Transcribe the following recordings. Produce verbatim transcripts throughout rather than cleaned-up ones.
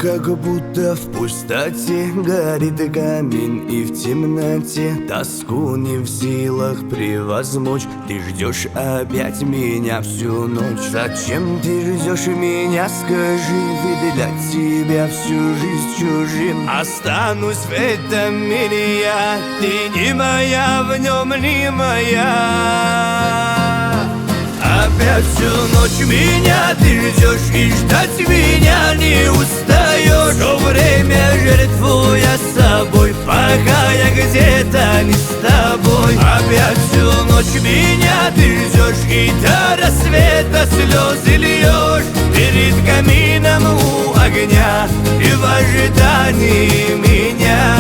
как будто в пустоте горит камин, и в темноте тоску не в силах превозмочь. Ты ждешь опять меня всю ночь. Зачем ты ждешь меня, скажи, ведь для тебя всю жизнь чужим. Останусь в этом мире я, ты не моя, в нем не моя. Опять всю ночь меня ты ждешь, и ждать меня не устаешь. Все время жертвую я собой, пока я где-то не с тобой. Опять всю ночь меня ты ждешь, и до рассвета слезы льешь перед камином у огня и в ожидании меня.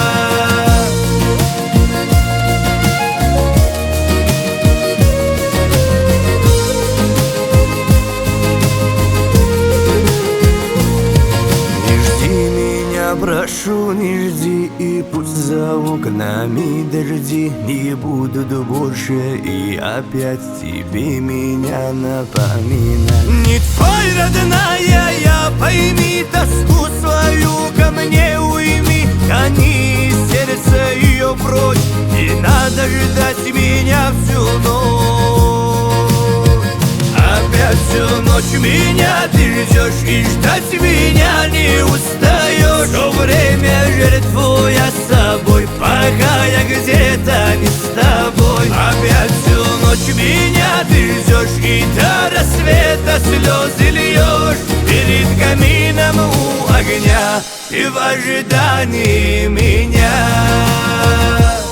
Прошу, не жди, и пусть за окнами дожди не будут больше, и опять тебе меня напоминать. Не твой, родная, я пойми, тоску свою ко мне уйми, гони из сердца ее прочь, не надо ждать меня всю ночь. Опять всю ночь меня ты ждешь, и ждать меня не устаешь. Все время жертвую я собой, пока я где-то не с тобой. Опять всю ночь меня ты ждешь, и до рассвета слезы льешь перед камином у огня и в ожидании меня.